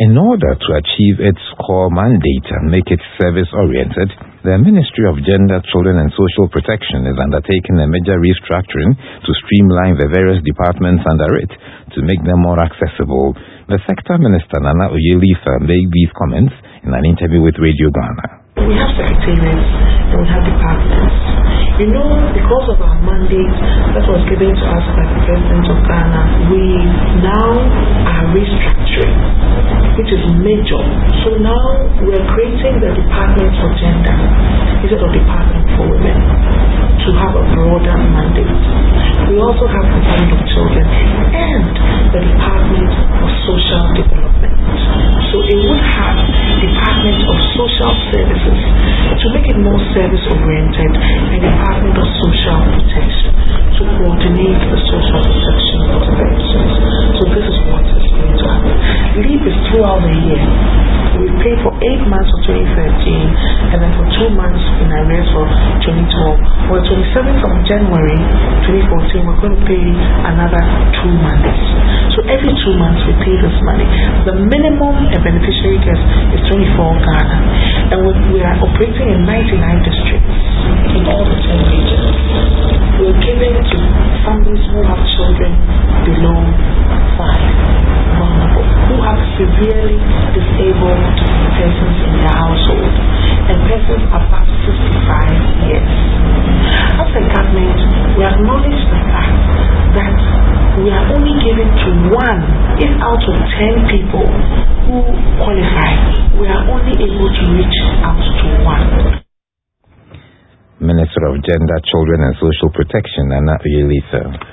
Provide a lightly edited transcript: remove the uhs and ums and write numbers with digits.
In order to achieve its core mandate and make it service-oriented, the Ministry of Gender, Children and Social Protection is undertaking a major restructuring to streamline the various departments under it to make them more accessible. The Sector Minister, Nana Oyelisa, made these comments in an interview with Radio Ghana. We have secretariats and we have departments. Because of our mandate that was given to us by the President of Ghana, we now are restructuring, which is major. So now we are creating the Department for Gender instead of Department for Women to have a broader mandate. We also have the Department of Children and the Department of Social Development. So it would have Department of Social Services to make it more service-oriented and Department of Social Protection to coordinate the social protection interventions. So this is what is going to happen. Leave is throughout the year. We pay for 8 months of 2013 and then for 2 months in arrears for 2012. On the 27th of January 2014, we're going to pay another 2 months. So every 2 months we pay this money. The minimum a beneficiary gets is 24 Ghana. And we are operating in 99 districts in all the 10 regions. We're giving to families who have children below 5, vulnerable, who have severely disabled persons in their household, and persons above 65 years. As a government, we acknowledge the fact that we are only giving to 1 if out of 10 people who qualify, we are only able to reach out to 1. Minister of Gender, Children and Social Protection, Nana Oyelisa.